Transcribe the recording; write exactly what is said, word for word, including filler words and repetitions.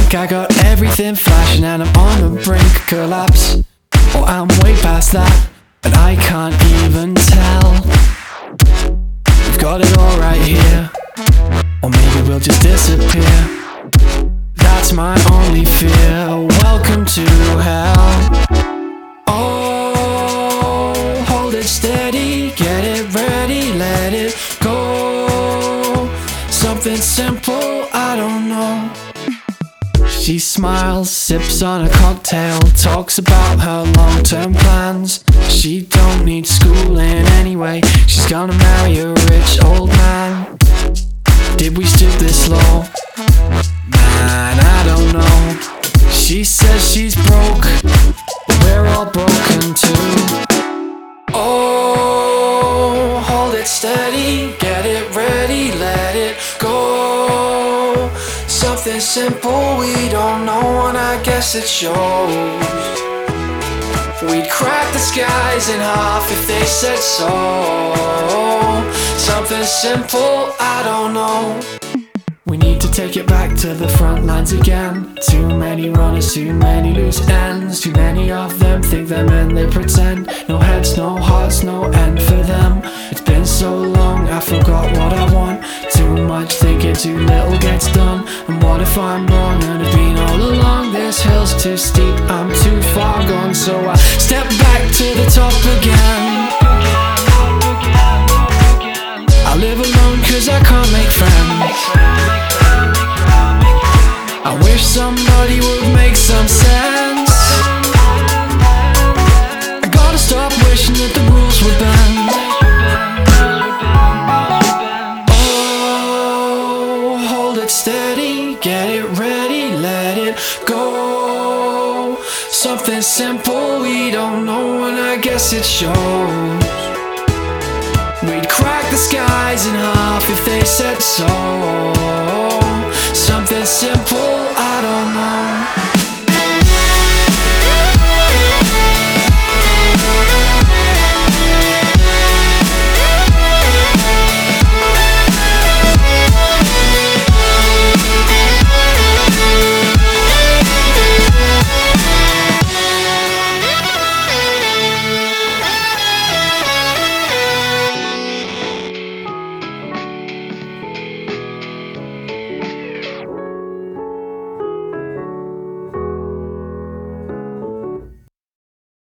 think I got everything flashing and I'm on the brink of collapse, or I'm way past that and I can't even tell. We've got it all right here, or maybe we'll just disappear. That's my only fear. Welcome to hell. Oh, hold it steady, get it ready, let it go. Something simple, I don't know. She smiles, sips on a cocktail, talks about her long-term plans. She don't need schooling anyway, she's gonna marry a rich old man. Did we stoop this low? Man, I don't know. She says she's broke, but we're all broken too. Oh, hold it steady, get it ready, let it go. Something simple we don't know, and I guess it shows. We'd crack the skies in half if they said so. Something simple, I don't know. We need to take it back to the front lines again. Too many runners, too many loose ends. Too many of them think they're men, they pretend. No heads, no hearts, no end for them. It's been so long, I forgot what I want. Too much thinking, too little gets done. And what if I'm wrong and have been all along? This hill's too steep, I'm too far gone. So I step back to the top again. I live alone cause I can't make friends. I wish somebody would make some sense. I gotta stop wishing that the rules would bend. Oh, hold it steady, get it ready, let it go. Something simple we don't know, and I guess it shows. We'd crack the skies in half if they said so.